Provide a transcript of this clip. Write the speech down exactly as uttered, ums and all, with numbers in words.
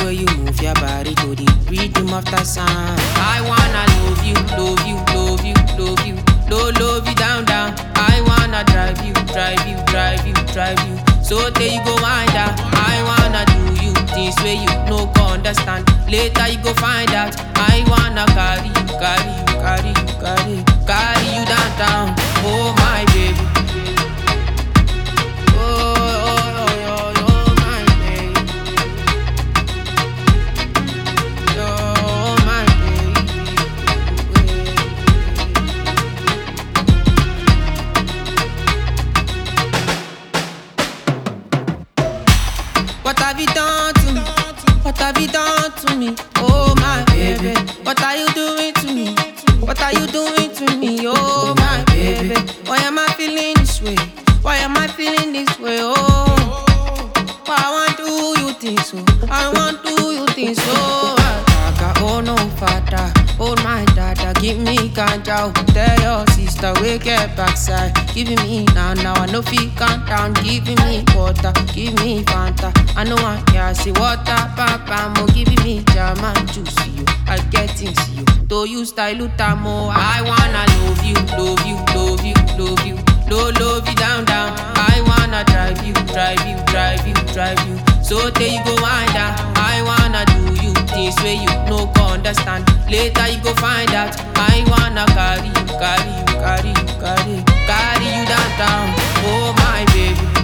way you move your body to the rhythm of the sound. I wanna love you, love you, love you, love you, low, love you down, down. I wanna drive you, drive you, drive you, drive you. So there you go wind up. I wanna do you things where you no go understand. Later you go find out. I wanna carry you, carry you, carry you, carry you, carry you down, down. Oh my baby. Oh, oh, oh, oh, oh my baby. Oh my baby. What have you done to me? What have you done to me? Oh my baby. What are you doing to me? What are you doing to me? Oh my baby. Why am I feeling this way? Why am I feeling this way? Oh, why I want to do you things so? I want to do you things so. Oh no father, oh my dada, give me ganja. Tell your sister we get backside. Giving me now, now I know fi calm down. Giving me water, give me Fanta. I know I can see water, papa mo. Giving me jam and juice you. I get things you. Do you style utamo? I wanna love you, love you, love you, love you. Low, love you down, down. I wanna drive you, drive you, drive you, drive you. So there you go wind up. I wanna do you things where you no go understand. Later you go find out. I wanna carry you, carry you, carry you, carry you, carry you down, down. Oh my baby.